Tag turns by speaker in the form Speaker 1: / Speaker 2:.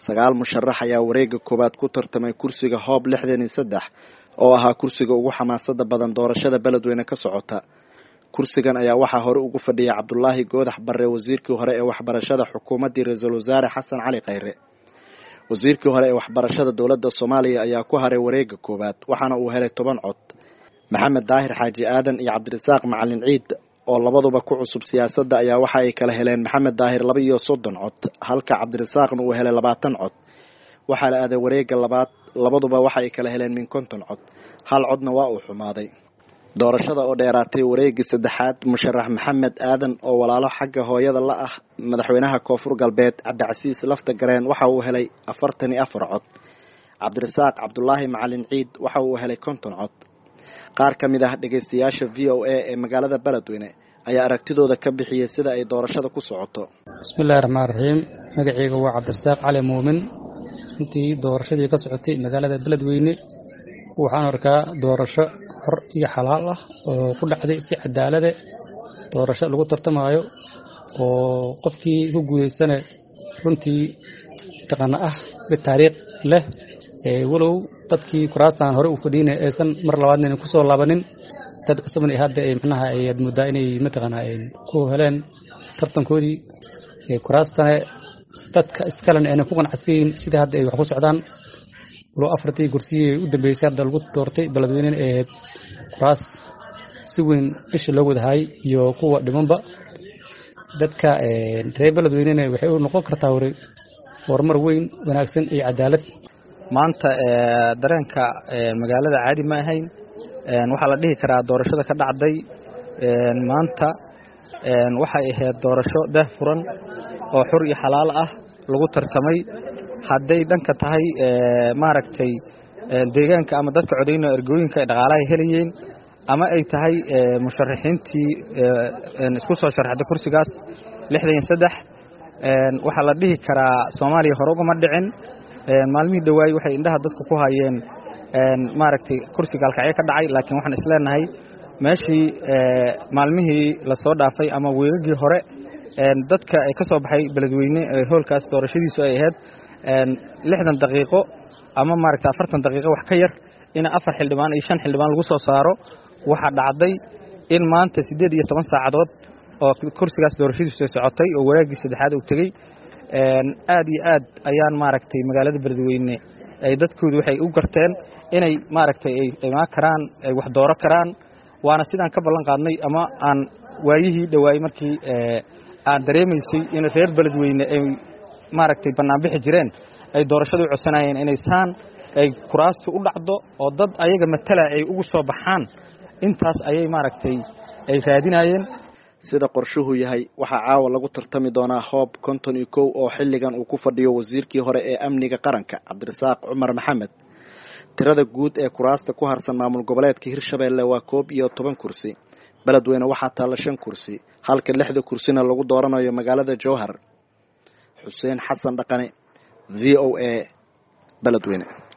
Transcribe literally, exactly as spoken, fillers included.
Speaker 1: sagaal musharax ayaa wareega koowaad ku tartamay kursiga hoob lixdan iyo saddex oo ahaa kursiga ugu xamaasada badan doorashada beledweyne ka socota. kursigan ayaa waxaa hore ugu fadhiyay Cabdullaahi Goodax Barre, wasiirkii hore ee waxbarashada xukuumadii Ra'iisul Wasaare Xasan Cali Khayre. wasiirkii hore ee waxbarashada dowladda Soomaaliya ayaa ku haray wareega koowaad waxaana uu helay toban cod. Maxamed Daahir Xaaji Aadan iyo Cabdirasaaq Macalin Ciid oo labaduba ku cusub siyaasadda ayaa waxa ay kala heleen Maxamed Daahir laba iyo soddon cod halka Cabdirasaaqna uu helay labaatan cod. waxaa la aaday wareega labaad labaduba waxa ay kala heleen min konton cod, hal codna waa uu xumaaday. doorashada oo dheeraatay wareegii saddexaad, musharax Maxamed Aadan oo walaalo xagga hooyada la ah madaxweynaha Koonfur Galbeed Cabdicasiis Lafta Gareen waxa uu helay afartan iyo afar cod. Cabdirasaaq Cabdullaahi Macalin Ciid waxa uu helay konton cod. qaar ka mid ah dhageystayaasha V O A ee magaalada Beledweyne ayaa aragtidooda ka bixiyay sida ay doorashada ku socoto.
Speaker 2: Bismillahir Rahmaanir Rahiim. Magacaygu waa Cabdirasaaq Cali Muumin. intii doorashadii ka socotay magaalada Beledweyne waxaan arkaa doorasho xor iyo xalaal ah oo ku dhacday si cadaalad ah. doorasho lagu tartamayo oo qofkii ku guuleysanay runtii taqana ah mid taariikh leh ee walow dadkii kuraastan hore u fadhiinay aysan mar labaadna ku soo laabanin dad cusubna hadda ay macnaha ay muddo inay mataqana ay ku heleen tartankoodii ee kuraastan dadka iskalan ay ku qanacsiin sida hadda ay wax ku socdaan. walow afartii kursi u dambeysay hadda lagu doortay Beledweyne ee kuraas si weyn isha loogu wadahay iyo kuwa dhimanba dadka ee reer Beledweyne waxay u noqon kartaa horumar weyn wanaagsan iyo cadaalad.
Speaker 3: maanta ee dareenka ee magaalada caadi ma ahayn ee waxa la dhihi karaa doorashada ka dhacday ee maanta ee waxa ay ahayd doorasho daahfuran oo xor iyo xalaal ah lagu tartamay. hadday dhanka tahay ee maaragtay deegaanka ama dadka codeyna ergooyinka ay dhaqaalaha helayeen ama ay tahay ee musharaxiintii ee isku soo sharaxday kursigaas lixdan iyo saddex ee waxa la dhihi karaa Soomaaliya hore uga ma dhicin. maalmihii dhawaay waxay indhaha dadku ku hayeen een maaragtay kursiga halkacyo ka dhacay, laakiin waxaan isleenahay meeshii ee maalmihii la soo dhaafay ama weegagii hore een dadka ay ka soo baxay Beledweyne ee hoolkaas doorashadiisu ay ahayd een lixdan daqiiqo ama maaragtay afartan daqiiqo wax ka yar in afar xildhibaan iyo shan xildhibaan lagu soo saaro. waxa dhacday in maanta siddeed iyo toban saacadood oo kursigaas doorashadiisu socotay oo wareegii saddexaad uu tagay. een aad iyo aad ayaan maaragtay magaalada Beledweyne ay dadkoodu waxay u garteen inay maaragtay ay imaan karaan ay wax dooro karaan. waana sidaan ka ballan qaadnay ama aan waayihii dhawaay markii ee aan dareemaysay in reer Beledweyne ay maaragtay banaan bixi jireen ay doorashadu codsanayeen inay saan ay kuraastu u dhacdo oo dad ayaga matala ay ugu soo baxaan. intaas ayay maaragtay ay raadinayeen.
Speaker 1: sida qorshuhu yahay waxaa caawa lagu tartami doonaa hoob konton iyo kow oo xilligan uu ku fadhiyo wasiirkii hore ee amniga qaranka Cabdirasaaq Cumar Maxamed. tirada guud ee kuraasta ku harsan maamul goboleedka Hirshabeelle waa koob iyo toban kursi. Beledweyne waxaa taala shan kursi halka lixda kursina lagu dooranayo magaalada Jowhar. Xuseen Xasan Dhaqane, V O A, Beledweyne.